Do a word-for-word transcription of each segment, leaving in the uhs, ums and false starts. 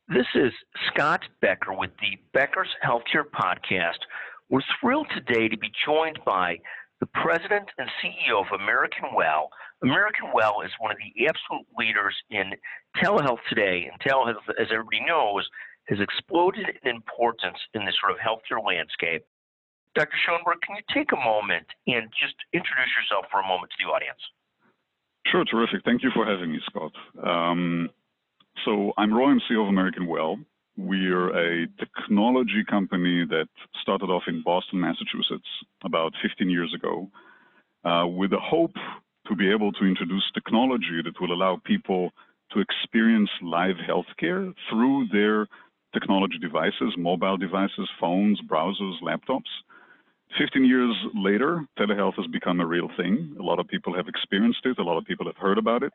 This is Scott Becker with the Becker's Healthcare Podcast. We're thrilled today to be joined by the President and C E O of American Well. American Well is one of the absolute leaders in telehealth today, and telehealth, as everybody knows, has exploded in importance in this sort of healthcare landscape. Doctor Schoenberg, can you take a moment and just introduce yourself for a moment to the audience? Sure, terrific. Thank you for having me, Scott. Um, so I'm Roy, I'm C E O of American Well. We're a technology company that started off in Boston, Massachusetts about fifteen years ago uh, with the hope to be able to introduce technology that will allow people to experience live healthcare through their technology devices, mobile devices, phones, browsers, laptops. fifteen years later, telehealth has become a real thing. A lot of people have experienced it. A lot of people have heard about it.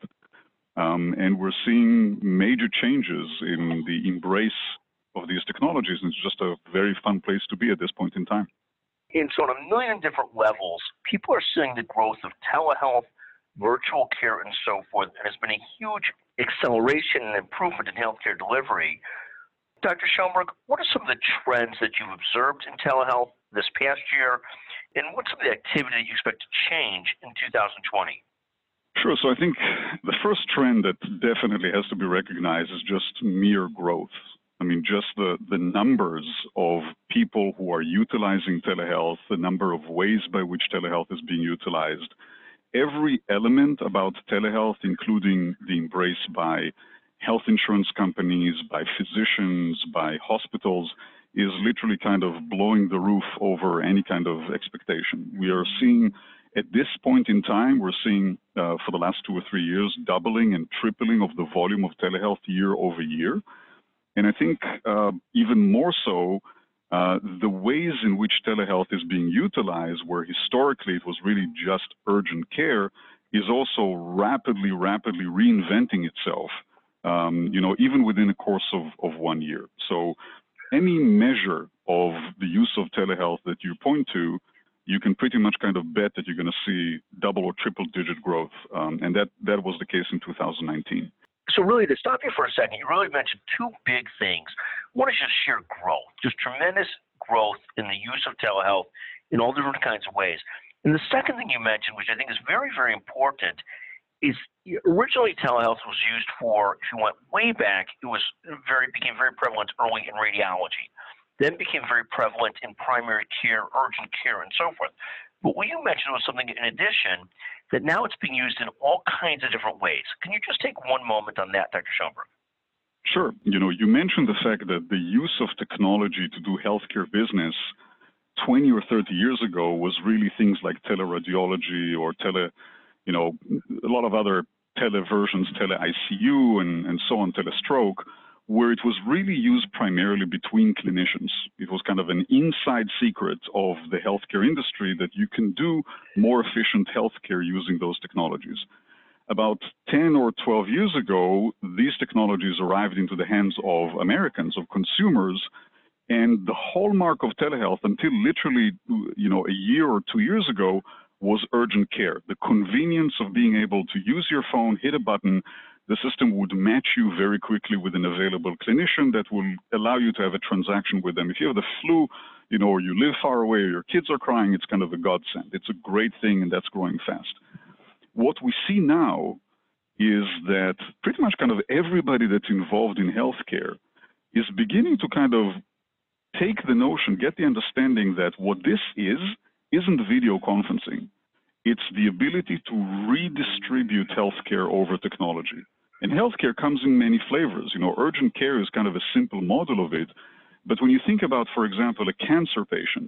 Um, and we're seeing major changes in the embrace of these technologies. And it's just a very fun place to be at this point in time. And so on a million different levels, people are seeing the growth of telehealth, virtual care, and so forth. And there's been a huge acceleration and improvement in healthcare delivery. Doctor Schoenberg, what are some of the trends that you've observed in telehealth this past year, and what's some of the activity that you expect to change in two thousand twenty? Sure. So I think the first trend that definitely has to be recognized is just mere growth. I mean, just the, the numbers of people who are utilizing telehealth, the number of ways by which telehealth is being utilized. Every element about telehealth, including the embrace by health insurance companies, by physicians, by hospitals, is literally kind of blowing the roof over any kind of expectation. We are seeing, at this point in time, we're seeing uh, for the last two or three years, doubling and tripling of the volume of telehealth year over year. And I think uh, even more so, uh, the ways in which telehealth is being utilized, where historically it was really just urgent care, is also rapidly, rapidly reinventing itself. Um, you know, even within a course of, of one year. So any measure of the use of telehealth that you point to, you can pretty much kind of bet that you're going to see double or triple digit growth. Um, and that, that was the case in two thousand nineteen. So really, to stop you for a second, you really mentioned two big things. One is just sheer growth, just tremendous growth in the use of telehealth in all different kinds of ways. And the second thing you mentioned, which I think is very, very important, is originally telehealth was used for, if you went way back, it was very became very prevalent early in radiology, then became very prevalent in primary care, urgent care, and so forth. But what you mentioned was something in addition that now it's being used in all kinds of different ways. Can you just take one moment on that, Doctor Schoenberg? Sure. You know, you mentioned the fact that the use of technology to do healthcare business twenty or thirty years ago was really things like teleradiology or tele you know, a lot of other televersions, tele-I C U and, and so on, telestroke, where it was really used primarily between clinicians. It was kind of an inside secret of the healthcare industry that you can do more efficient healthcare using those technologies. About ten or twelve years ago, these technologies arrived into the hands of Americans, of consumers, and the hallmark of telehealth until literally, you know, a year or two years ago was urgent care. The convenience of being able to use your phone, hit a button, the system would match you very quickly with an available clinician that will allow you to have a transaction with them. If you have the flu, you know, or you live far away, or your kids are crying, it's kind of a godsend. It's a great thing, and that's growing fast. What we see now is that pretty much kind of everybody that's involved in healthcare is beginning to kind of take the notion, get the understanding that what this is, isn't video conferencing. It's the ability to redistribute healthcare over technology. And healthcare comes in many flavors. You know, urgent care is kind of a simple model of it. But when you think about, for example, a cancer patient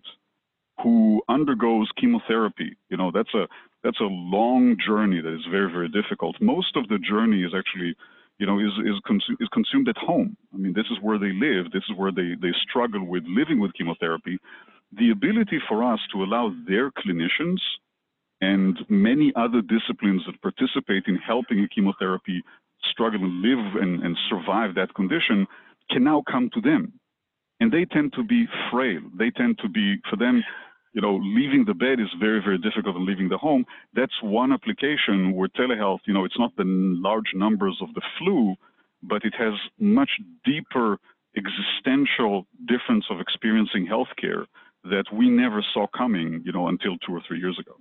who undergoes chemotherapy, you know, that's a that's a long journey that is very, very difficult. Most of the journey is actually, you know, is is, consu- is consumed at home. I mean, this is where they live. This is where they, they struggle with living with chemotherapy. The ability for us to allow their clinicians and many other disciplines that participate in helping a chemotherapy struggle and live and, and survive that condition can now come to them. And they tend to be frail. They tend to be, for them, you know, leaving the bed is very, very difficult than leaving the home. That's one application where telehealth, you know, it's not the large numbers of the flu, but it has much deeper existential difference of experiencing healthcare that we never saw coming, you know, until two or three years ago.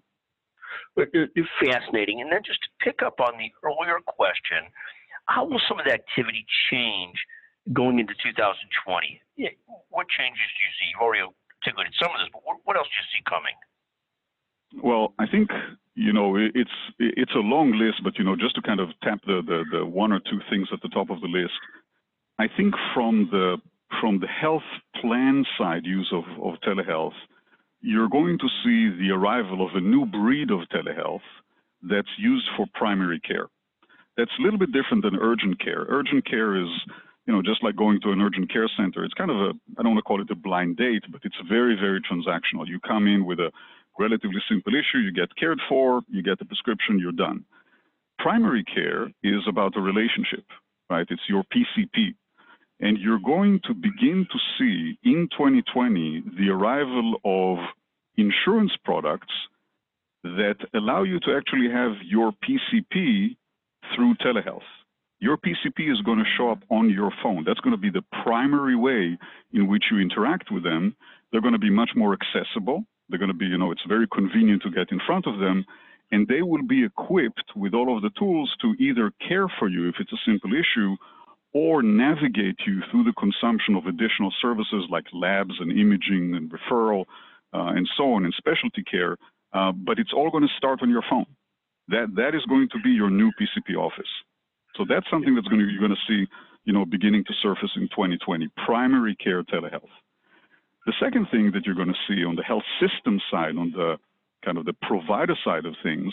It's fascinating. And then just to pick up on the earlier question, how will some of the activity change going into two thousand twenty? What changes do you see? You've already articulated some of this, but what else do you see coming? Well, I think, you know, it's it's a long list, but, you know, just to kind of tap the, the, the one or two things at the top of the list, I think from the from the health plan side use of, of telehealth, you're going to see the arrival of a new breed of telehealth that's used for primary care. That's a little bit different than urgent care. Urgent care is, you know, just like going to an urgent care center. It's kind of a, I don't want to call it a blind date, but it's very, very transactional. You come in with a relatively simple issue, you get cared for, you get the prescription, you're done. Primary care is about a relationship, right? It's your P C P. And you're going to begin to see in twenty twenty the arrival of insurance products that allow you to actually have your P C P through telehealth. Your P C P is going to show up on your phone. That's going to be the primary way in which you interact with them. They're going to be much more accessible. They're going to be, you know, it's very convenient to get in front of them, and they will be equipped with all of the tools to either care for you if it's a simple issue, or navigate you through the consumption of additional services like labs and imaging and referral uh, and so on, and specialty care. Uh, but it's all going to start on your phone. That that is going to be your new P C P office. So that's something that's going to, you're going to see, you know, beginning to surface in twenty twenty, primary care telehealth. The second thing that you're going to see on the health system side, on the kind of the provider side of things,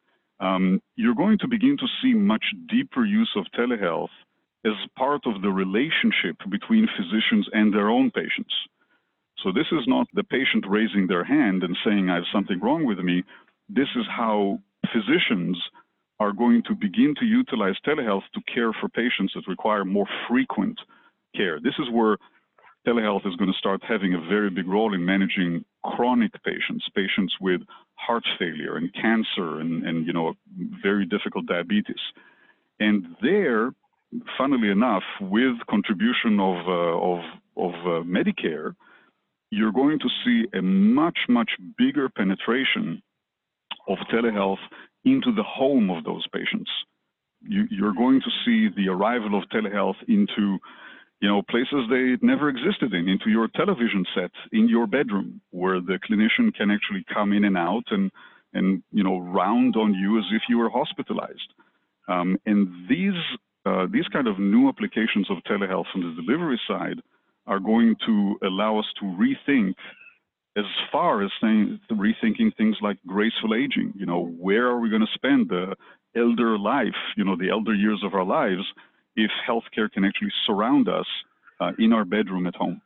um, you're going to begin to see much deeper use of telehealth as part of the relationship between physicians and their own patients. So this is not the patient raising their hand and saying, I have something wrong with me. This is how physicians are going to begin to utilize telehealth to care for patients that require more frequent care. This is where telehealth is going to start having a very big role in managing chronic patients, patients with heart failure and cancer and, and you know, very difficult diabetes. And there, funnily enough, with contribution of, uh, of, of uh, Medicare, you're going to see a much, much bigger penetration of telehealth into the home of those patients. You, you're going to see the arrival of telehealth into, you know, places they never existed in, into your television set, in your bedroom, where the clinician can actually come in and out and, and you know, round on you as if you were hospitalized. Um, and these Uh, these kind of new applications of telehealth on the delivery side are going to allow us to rethink, as far as saying, rethinking things like graceful aging. You know, where are we going to spend the elder life, you know, the elder years of our lives, if healthcare can actually surround us uh, in our bedroom at home?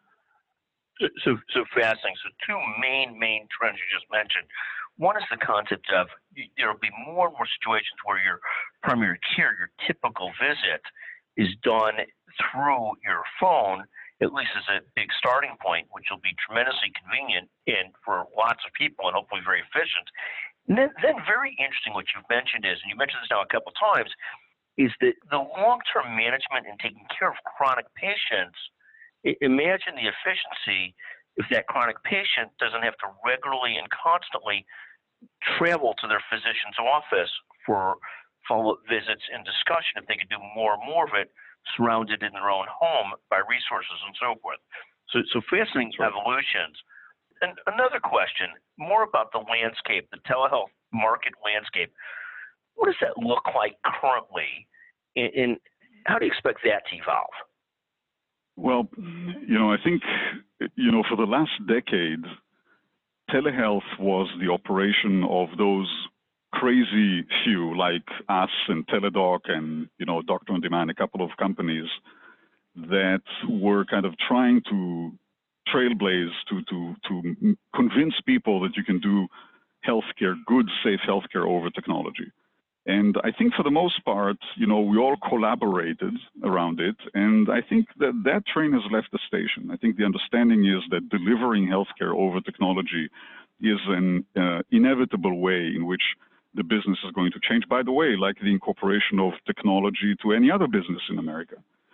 So, so, so fascinating. So two main, main trends you just mentioned. One is the concept of there will be more and more situations where your primary care, your typical visit, is done through your phone, at least as a big starting point, which will be tremendously convenient and for lots of people and hopefully very efficient. And then, then very interesting what you've mentioned is, and you mentioned this now a couple of times, is that the long-term management and taking care of chronic patients, imagine the efficiency if that chronic patient doesn't have to regularly and constantly travel to their physician's office for follow-up visits and discussion, if they could do more and more of it surrounded in their own home by resources and so forth. So, so fascinating right. evolutions. And another question, more about the landscape, the telehealth market landscape. What does that look like currently, and, and how do you expect that to evolve? Well, you know, I think, you know, for the last decade, telehealth was the operation of those crazy few like us and Teladoc and, you know, Doctor on Demand, a couple of companies that were kind of trying to trailblaze, to, to, to convince people that you can do healthcare, good, safe healthcare over technology. And I think for the most part, you know, we all collaborated around it. And I think that that train has left the station. I think the understanding is that delivering healthcare over technology is an uh, inevitable way in which the business is going to change. By the way, like the incorporation of technology to any other business in America.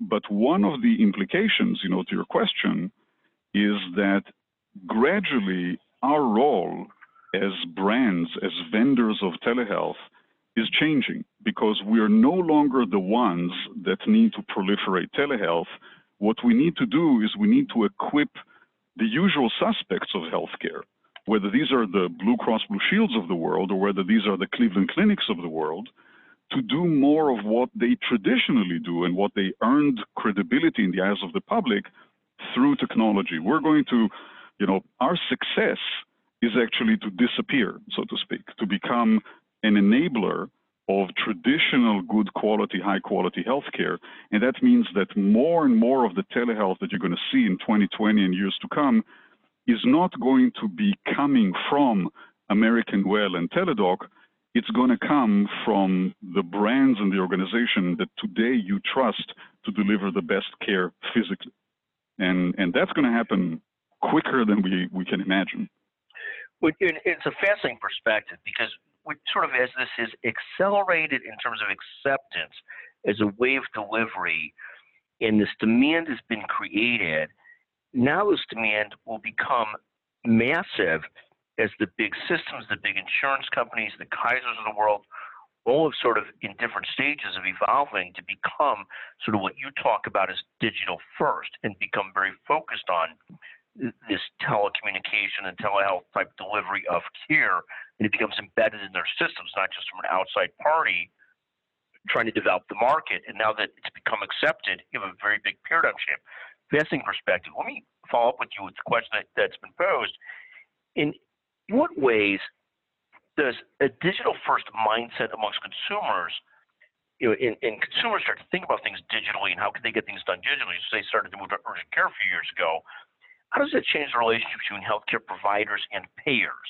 but one of the implications, you know, to your question, is that gradually our role as brands, as vendors of telehealth, is changing because we are no longer the ones that need to proliferate telehealth. What we need to do is we need to equip the usual suspects of healthcare, whether these are the Blue Cross Blue Shields of the world or whether these are the Cleveland Clinics of the world, to do more of what they traditionally do and what they earned credibility in the eyes of the public through technology. We're going to, you know, our success is actually to disappear, so to speak, to become an enabler of traditional good quality, high quality healthcare. And that means that more and more of the telehealth that you're going to see in twenty twenty and years to come is not going to be coming from American Well and Teladoc. It's going to come from the brands and the organization that today you trust to deliver the best care physically. And, and that's going to happen quicker than we, we can imagine. Well, it's a fascinating perspective because we sort of, as this is accelerated in terms of acceptance as a way of delivery, and this demand has been created, now this demand will become massive as the big systems, the big insurance companies, the Kaisers of the world, all have sort of in different stages of evolving to become sort of what you talk about as digital first and become very focused on this telecommunication and telehealth type delivery of care, and it becomes embedded in their systems, not just from an outside party trying to develop the market. And now that it's become accepted, you have a very big paradigm shift. Fascinating perspective. Let me follow up with you with the question that, that's been posed. In what ways does a digital first mindset amongst consumers, you know, in, in consumers start to think about things digitally and how can they get things done digitally? So they started to move to urgent care a few years ago. How does that change the relationship between healthcare providers and payers?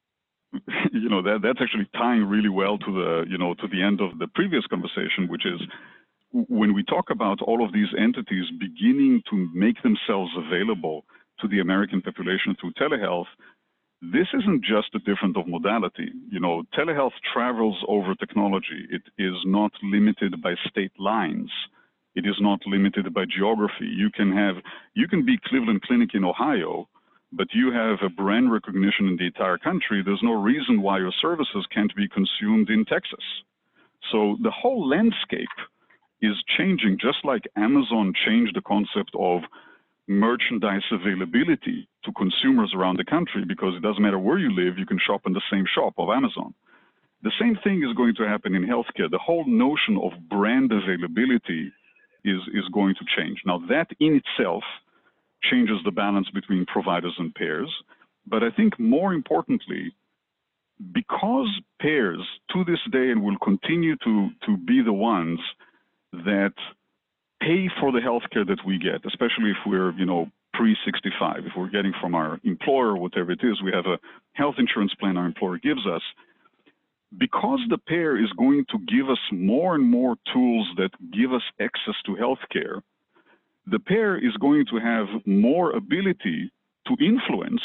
You know, that that's actually tying really well to the, you know, to the end of the previous conversation, which is when we talk about all of these entities beginning to make themselves available to the American population through telehealth, this isn't just a difference of modality. You know, telehealth travels over technology. It is not limited by state lines. It is not limited by geography. You can have, you can be Cleveland Clinic in Ohio, but you have a brand recognition in the entire country. There's no reason why your services can't be consumed in Texas. So the whole landscape is changing, just like Amazon changed the concept of merchandise availability to consumers around the country, because it doesn't matter where you live, you can shop in the same shop of Amazon. The same thing is going to happen in healthcare. The whole notion of brand availability is, is going to change. Now, that in itself changes the balance between providers and payers. But I think more importantly, because payers to this day and will continue to, to be the ones that pay for the healthcare that we get, especially if we're, you know, pre sixty-five, if we're getting from our employer, whatever it is, we have a health insurance plan our employer gives us. Because the payer is going to give us more and more tools that give us access to healthcare, the payer is going to have more ability to influence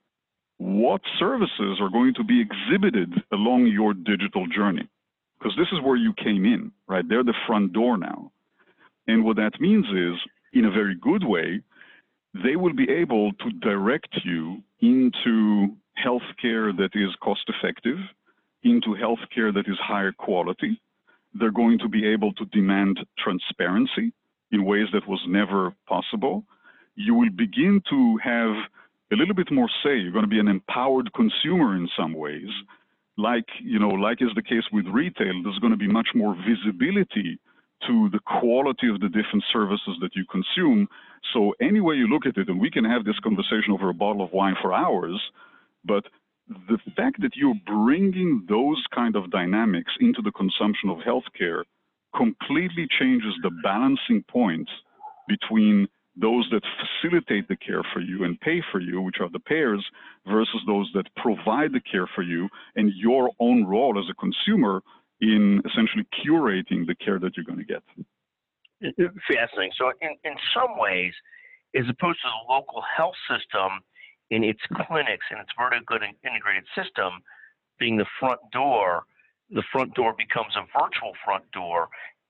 what services are going to be exhibited along your digital journey. Because this is where you came in, right? They're the front door now. And what that means is, in a very good way, they will be able to direct you into healthcare that is cost effective, into healthcare that is higher quality. They're going to be able to demand transparency in ways that was never possible. You will begin to have a little bit more say. You're going to be an empowered consumer in some ways. Like, you know, like is the case with retail, there's going to be much more visibility to the quality of the different services that you consume. So any way you look at it, and we can have this conversation over a bottle of wine for hours, but the fact that you're bringing those kind of dynamics into the consumption of healthcare completely changes the balancing point between those that facilitate the care for you and pay for you, which are the payers, versus those that provide the care for you, and your own role as a consumer in essentially curating the care that you're going to get. Fascinating. So in, in some ways, as opposed to the local health system in its clinics and its vertically integrated system being the front door, the front door becomes a virtual front door,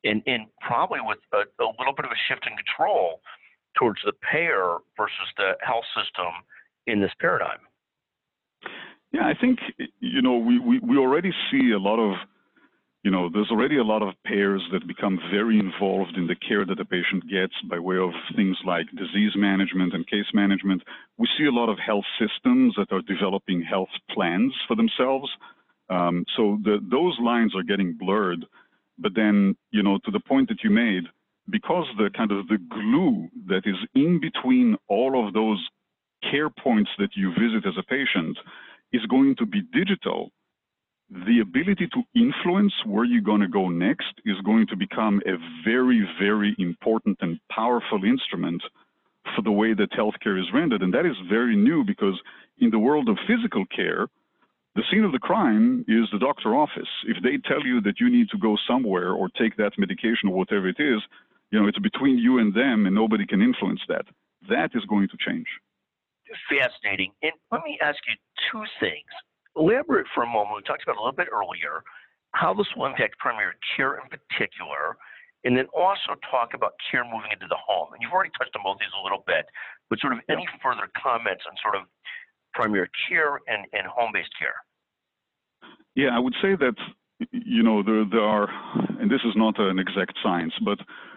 and, and probably with a, a little bit of a shift in control towards the payer versus the health system in this paradigm. Yeah, I think, you know, we, we, we already see a lot of, you know, there's already a lot of payers that become very involved in the care that the patient gets by way of things like disease management and case management. We see a lot of health systems that are developing health plans for themselves. Um, so the, those lines are getting blurred. But then, you know, to the point that you made, because the kind of the glue that is in between all of those care points that you visit as a patient is going to be digital, the ability to influence where you're going to go next is going to become a very, very important and powerful instrument for the way that healthcare is rendered. And that is very new because in the world of physical care, the scene of the crime is the doctor office. If they tell you that you need to go somewhere or take that medication or whatever it is, you know, it's between you and them and nobody can influence that. That is going to change. Fascinating. And let me ask you two things. Elaborate for a moment. We talked about a little bit earlier how this will impact primary care in particular, and then also talk about care moving into the home. And you've already touched on both these a little bit, but sort of any further comments on sort of primary care and, and home-based care? Yeah, I would say that, you know, there, there are, and this is not an exact science, but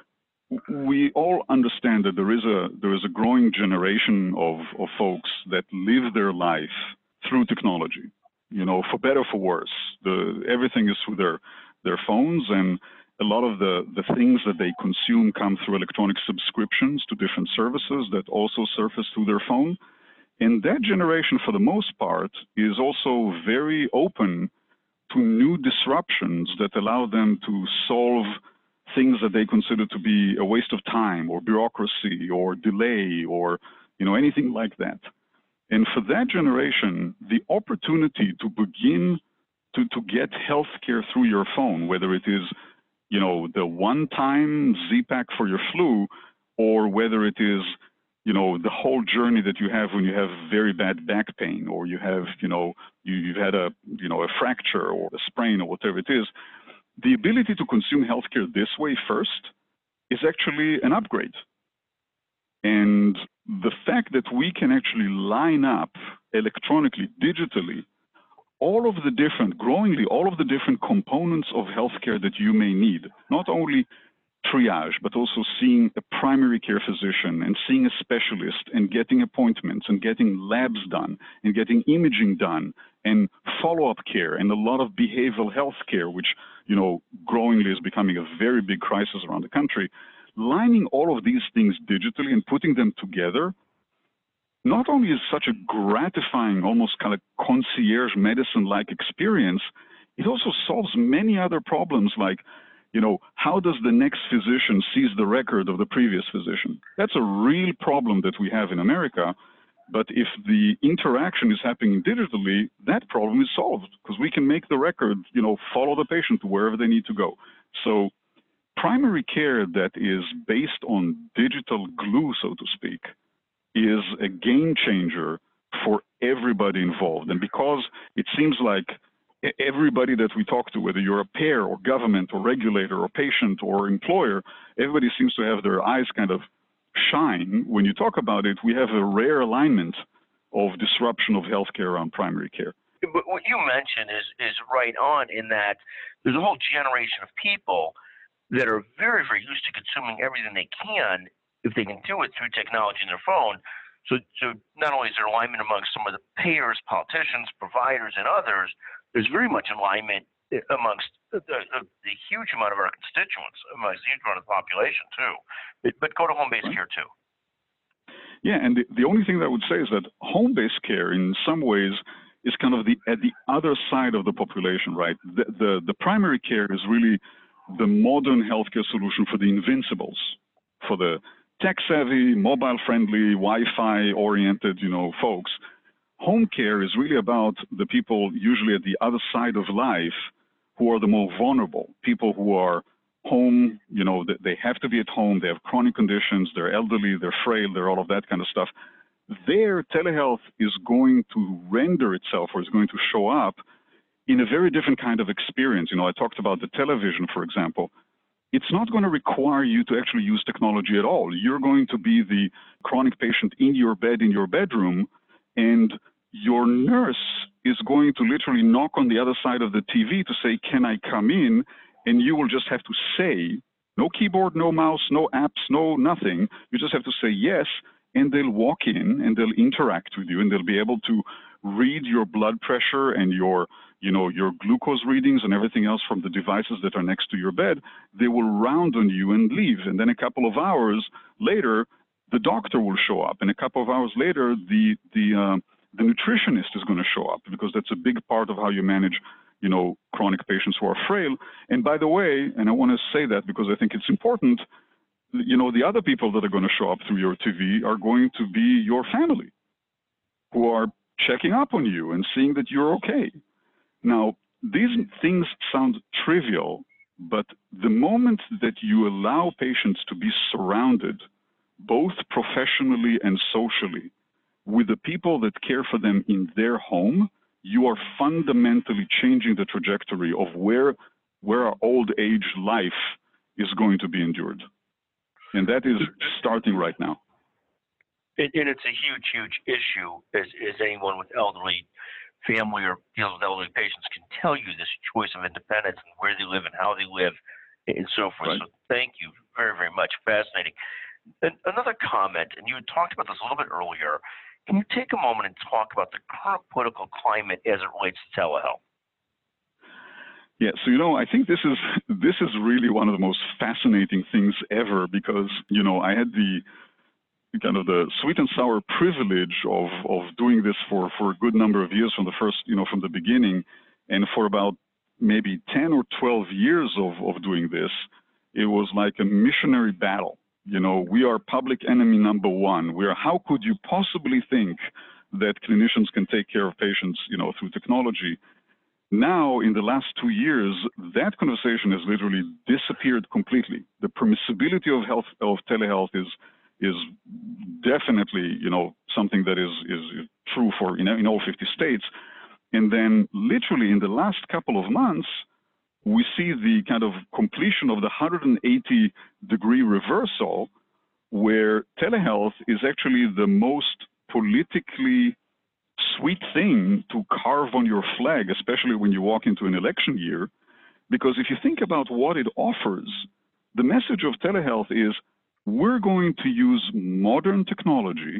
we all understand that there is a there is a growing generation of, of folks that live their life through technology, you know, for better or for worse. The, everything is through their, their phones, and a lot of the, the things that they consume come through electronic subscriptions to different services that also surface through their phone. And that generation, for the most part, is also very open to new disruptions that allow them to solve things that they consider to be a waste of time or bureaucracy or delay or, you know, anything like that. And for that generation, the opportunity to begin to, to get healthcare through your phone, whether it is, you know, the one-time Z-Pak for your flu, or whether it is, you know, the whole journey that you have when you have very bad back pain, or you have, you know, you, you've had a, you know, a fracture or a sprain or whatever it is, the ability to consume healthcare this way first is actually an upgrade. And the fact that we can actually line up electronically, digitally, all of the different, growingly, all of the different components of healthcare that you may need, not only triage, but also seeing a primary care physician and seeing a specialist and getting appointments and getting labs done and getting imaging done and follow-up care and a lot of behavioral health care, which, you know, growingly is becoming a very big crisis around the country. Lining all of these things digitally and putting them together not only is such a gratifying, almost kind of concierge medicine-like experience, it also solves many other problems like, you know, how does the next physician seize the record of the previous physician? That's a real problem that we have in America. But if the interaction is happening digitally, that problem is solved because we can make the record, you know, follow the patient to wherever they need to go. So primary care that is based on digital glue, so to speak, is a game changer for everybody involved. And because it seems like everybody that we talk to, whether you're a payer or government or regulator or patient or employer, everybody seems to have their eyes kind of shine. When you talk about it, we have a rare alignment of disruption of healthcare around primary care. But what you mentioned is, is right on in that there's a whole generation of people that are very, very used to consuming everything they can if they can do it through technology in their phone. So, so not only is there alignment amongst some of the payers, politicians, providers, and others, there's very much alignment amongst the, the, the huge amount of our constituents, amongst the huge amount of the population too. But, but go to home-based care too. Yeah, and the, the only thing that I would say is that home-based care in some ways is kind of the at the other side of the population, right? The, the, the primary care is really the modern healthcare solution for the invincibles, for the tech-savvy, mobile-friendly, Wi-Fi oriented, you know, folks. Home care is really about the people usually at the other side of life who are the more vulnerable, people who are home, you know, they have to be at home, they have chronic conditions, they're elderly, they're frail, they're all of that kind of stuff. There, telehealth is going to render itself or is going to show up in a very different kind of experience. You know, I talked about the television, for example. it's not going to require you to actually use technology at all. You're going to be the chronic patient in your bed, in your bedroom, and your nurse is going to literally knock on the other side of the T V to say, can I come in? And you will just have to say, no keyboard, no mouse, no apps, no nothing. You just have to say yes, and they'll walk in and they'll interact with you, and they'll be able to read your blood pressure and your, you know, your glucose readings and everything else from the devices that are next to your bed. They will round on you and leave. And then a couple of hours later, the doctor will show up. And a couple of hours later, the, the, uh, the nutritionist is going to show up, because that's a big part of how you manage, you know, chronic patients who are frail. And by the way, and I want to say that because I think it's important, you know, the other people that are going to show up through your T V are going to be your family, who are checking up on you and seeing that you're okay. Now, these things sound trivial, but the moment that you allow patients to be surrounded, both professionally and socially, with the people that care for them in their home, you are fundamentally changing the trajectory of where, where our old age life is going to be endured. And that is starting right now. And, and it's a huge, huge issue, as, as anyone with elderly family or deals with elderly patients can tell you, this choice of independence and where they live and how they live and so forth. Right. So thank you very, very much. Fascinating. And another comment, and you had talked about this a little bit earlier, can you take a moment and talk about the current political climate as it relates to telehealth? Yeah, so, you know, I think this is this is really one of the most fascinating things ever, because, you know, I had the kind of the sweet and sour privilege of, of doing this for, for a good number of years from the first, you know, from the beginning. And for about maybe ten or twelve years of, of doing this, it was like a missionary battle. You know, we are public enemy number one. We are, how could you possibly think that clinicians can take care of patients, you know, through technology? Now, in the last two years, that conversation has literally disappeared completely. The permissibility of health, of telehealth is, is definitely, you know, something that is, is true for, in, in all fifty states. And then literally in the last couple of months, we see the kind of completion of the one hundred eighty degree reversal, where telehealth is actually the most politically sweet thing to carve on your flag, especially when you walk into an election year. Because if you think about what it offers, the message of telehealth is, we're going to use modern technology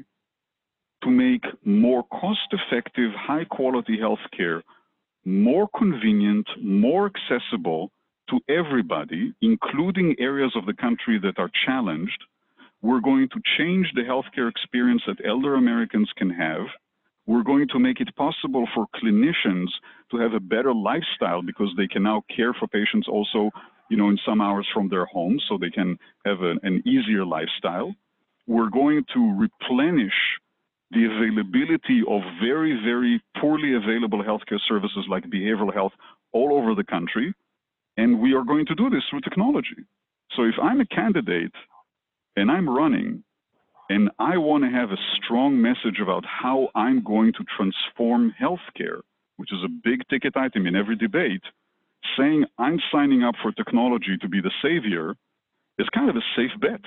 to make more cost-effective, high-quality healthcare more convenient, more accessible to everybody, including areas of the country that are challenged. We're going to change the healthcare experience that elder Americans can have. We're going to make it possible for clinicians to have a better lifestyle, because they can now care for patients also, you know, in some hours from their homes, so they can have a, an easier lifestyle. We're going to replenish the availability of very, very poorly available healthcare services like behavioral health all over the country. And we are going to do this through technology. So if I'm a candidate and I'm running and I want to have a strong message about how I'm going to transform healthcare, which is a big ticket item in every debate, saying I'm signing up for technology to be the savior is kind of a safe bet.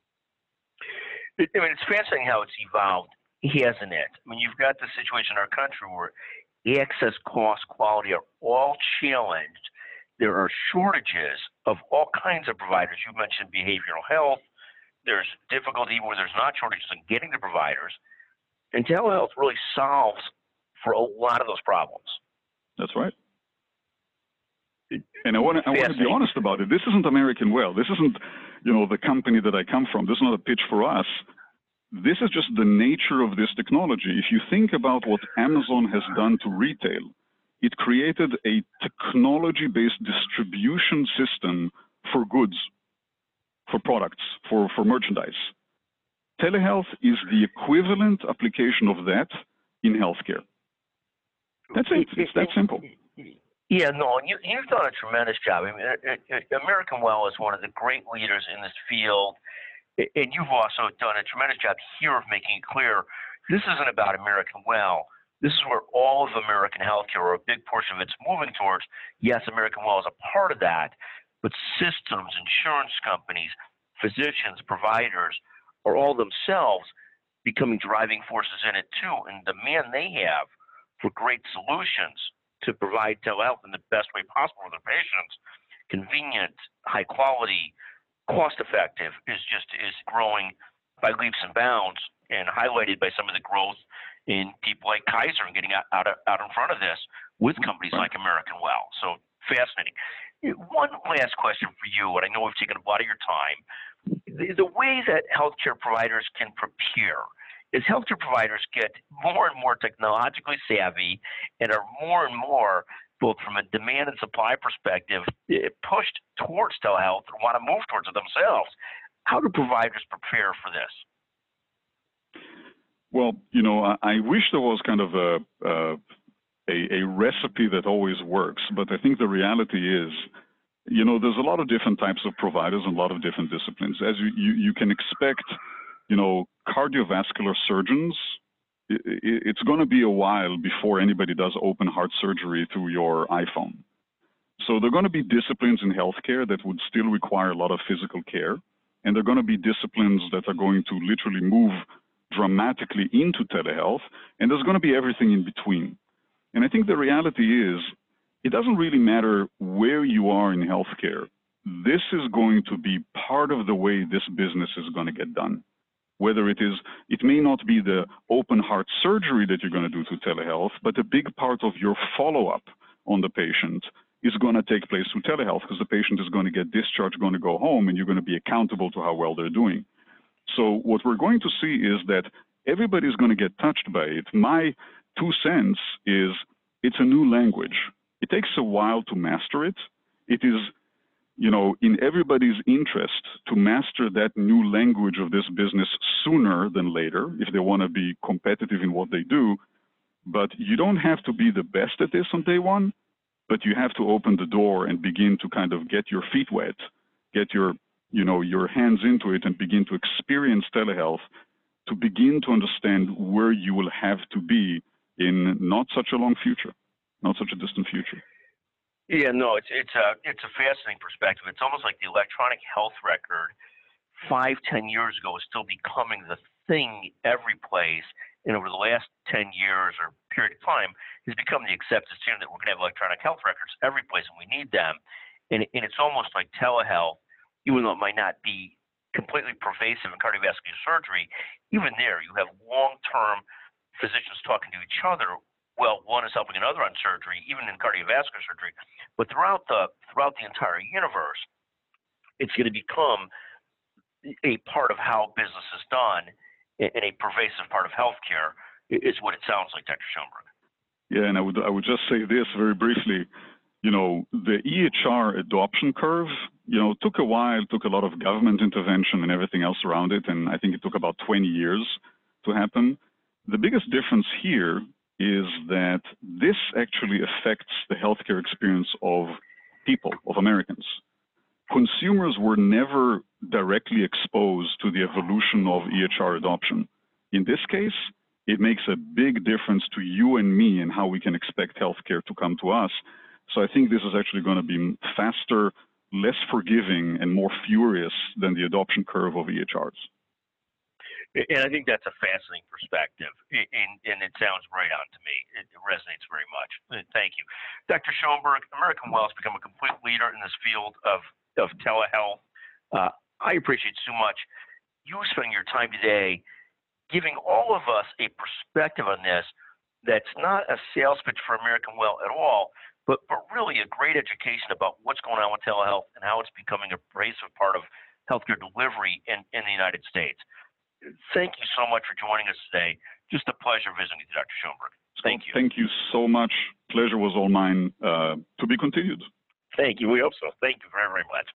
I mean, it's fascinating how it's evolved, hasn't it? I mean, you've got the situation in our country where access, cost, quality are all challenged. There are shortages of all kinds of providers. You mentioned behavioral health. There's difficulty where there's not shortages in getting the providers. And telehealth really solves for a lot of those problems. That's right. And I want to I want to be honest about it. This isn't American Well. This isn't, you know, the company that I come from. This is not a pitch for us. This is just the nature of this technology. If you think about what Amazon has done to retail, it created a technology-based distribution system for goods, for products, for, for merchandise. Telehealth is the equivalent application of that in healthcare. That's it. It's that simple. Yeah, no, and you, you've done a tremendous job. I mean, it, it, American Well is one of the great leaders in this field, and you've also done a tremendous job here of making it clear this isn't about American Well. This is where all of American healthcare, or a big portion of it's moving towards. Yes, American Well is a part of that, but systems, insurance companies, physicians, providers are all themselves becoming driving forces in it too. And the demand they have for great solutions to provide telehealth in the best way possible for their patients, convenient, high quality, cost effective, is just is growing by leaps and bounds, and highlighted by some of the growth in people like Kaiser and getting out, out, out in front of this with companies like American Well. So fascinating. One last question for you, and I know we've taken a lot of your time. The, the way that healthcare providers can prepare is healthcare providers get more and more technologically savvy and are more and more, both from a demand and supply perspective, pushed towards telehealth and want to move towards it themselves. How do providers prepare for this? Well, you know, I, I wish there was kind of a, uh, a, a recipe that always works, but I think the reality is, you know, there's a lot of different types of providers and a lot of different disciplines. As you, you, you can expect, you know, cardiovascular surgeons, it, it, it's going to be a while before anybody does open heart surgery through your iPhone. So there are going to be disciplines in healthcare that would still require a lot of physical care. And there are going to be disciplines that are going to literally move dramatically into telehealth, and there's going to be everything in between. And I think the reality is, it doesn't really matter where you are in healthcare. This is going to be part of the way this business is going to get done. Whether it is, it may not be the open heart surgery that you're going to do through telehealth, but a big part of your follow-up on the patient is going to take place through telehealth, because the patient is going to get discharged, going to go home, and you're going to be accountable to how well they're doing. So what we're going to see is that everybody's going to get touched by it. My two cents is it's a new language. It takes a while to master it. It is, you know, in everybody's interest to master that new language of this business sooner than later if they want to be competitive in what they do. But you don't have to be the best at this on day one, but you have to open the door and begin to kind of get your feet wet, get your, you know, your hands into it and begin to experience telehealth, to begin to understand where you will have to be in not such a long future, not such a distant future. Yeah, no, it's it's a it's a fascinating perspective. It's almost like the electronic health record five, ten years ago was still becoming the thing every place, and over the last ten years or period of time has become the accepted standard that we're going to have electronic health records every place, and we need them. And and it's almost like telehealth, even though it might not be completely pervasive in cardiovascular surgery. Even there, you have long-term physicians talking to each other. Well, one is helping another on surgery, even in cardiovascular surgery. But throughout the throughout the entire universe, it's going to become a part of how business is done and a pervasive part of healthcare, is what it sounds like, Doctor Schoenberg. Yeah, and I would I would just say this very briefly. You know, the E H R adoption curve, you know, took a while, took a lot of government intervention and everything else around it, and I think it took about twenty years to happen. The biggest difference here is that this actually affects the healthcare experience of people, of Americans. Consumers were never directly exposed to the evolution of E H R adoption. In this case, it makes a big difference to you and me and how we can expect healthcare to come to us. So I think this is actually going to be faster, less forgiving, and more furious than the adoption curve of E H Rs. And I think that's a fascinating perspective, and, and it sounds right on to me. It resonates very much. Thank you. Doctor Schoenberg, American Well has become a complete leader in this field of, of telehealth. Uh, I appreciate so much you spending your time today giving all of us a perspective on this that's not a sales pitch for American Well at all, but, but really a great education about what's going on with telehealth and how it's becoming a pervasive part of healthcare delivery in, in the United States. Thank you so much for joining us today. Just a pleasure visiting with you, Doctor Schoenberg. Thank you. Thank you so much. Pleasure was all mine. Uh, to be continued. Thank you. We hope so. Thank you very, very much.